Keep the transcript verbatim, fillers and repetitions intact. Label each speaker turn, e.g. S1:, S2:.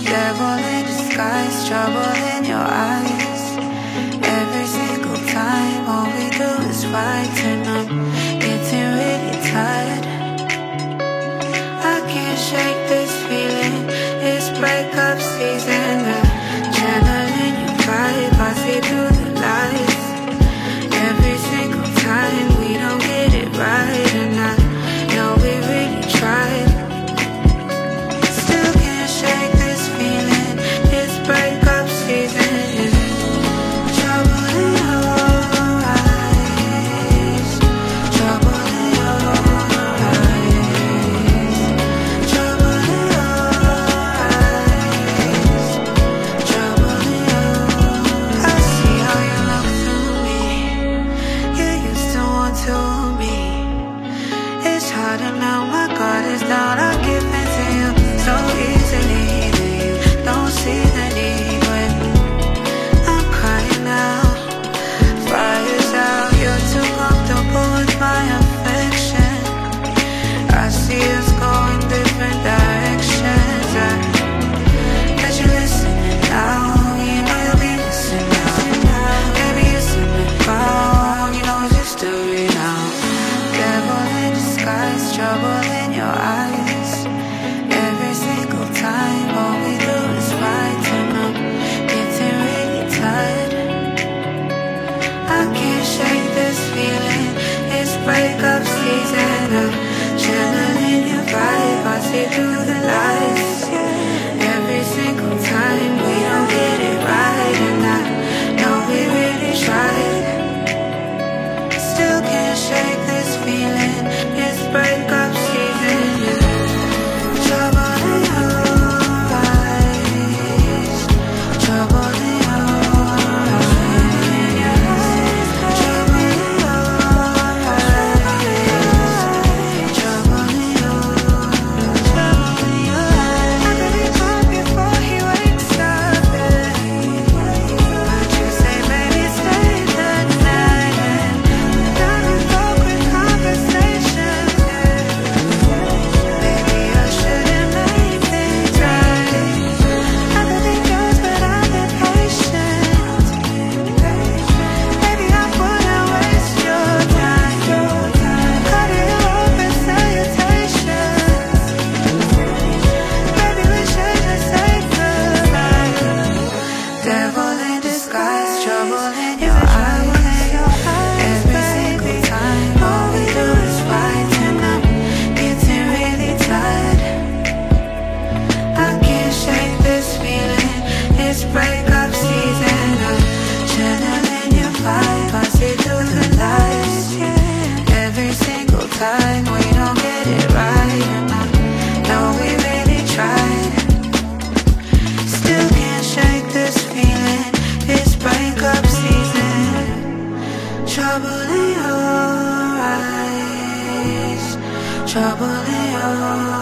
S1: Devil in disguise, trouble in your eyes. Every single time, all we do is fight, and I'm getting really tired. I can't shake this feeling, it's breakup season. The adrenaline you vibe, I see through the lies. Every single time, we don't get it right, and I know we really tried. Still can't shake this feeling, it's breakup season. Trouble in your eyes, trouble in your eyes, trouble in your eyes, trouble in your eyes. I see how you look through me, you used to want to me. It's harder now, my guard is down, I give in to you so easily that you don't see the need when I'm crying out. Fire's out, you're too comfortable with my affection. I see us going different directions. I bet you listening now, you know you'll be listening now. Maybe you're slipping wrong, you know it's your story now. Devil in disguise, trouble in your eyes. Every single time, all we do is fight, and I'm getting really tired. I can't shake this feeling, it's breakup season. I'm chilling in your vibe, I see through the lies. Every single time, we don't get it right, and I know we really tried. Still can't shake this feeling, it's breakup season. Trouble in your eyes, trouble in your eyes, trouble in your eyes, trouble in your eyes. I could be gone before he wakes up, but you say, baby, stay the night, and now we broke with conversation. Baby, I shouldn't make things right. I could be yours, but I'm impatient. Baby, I wouldn't waste your time. Cut it off with salutations. Baby, we should just say goodbye. Devil in disguise, trouble in your eyes. Every single time, all we do is fight, and I'm getting really tired. I can't shake this feeling, it's breakup season. I'm channeling your vibe, I see through the lies. Every single time, we don't get it right, and I know we really tried. Still can't shake this feeling, it's breakup season. Trouble in your eyes, trouble in your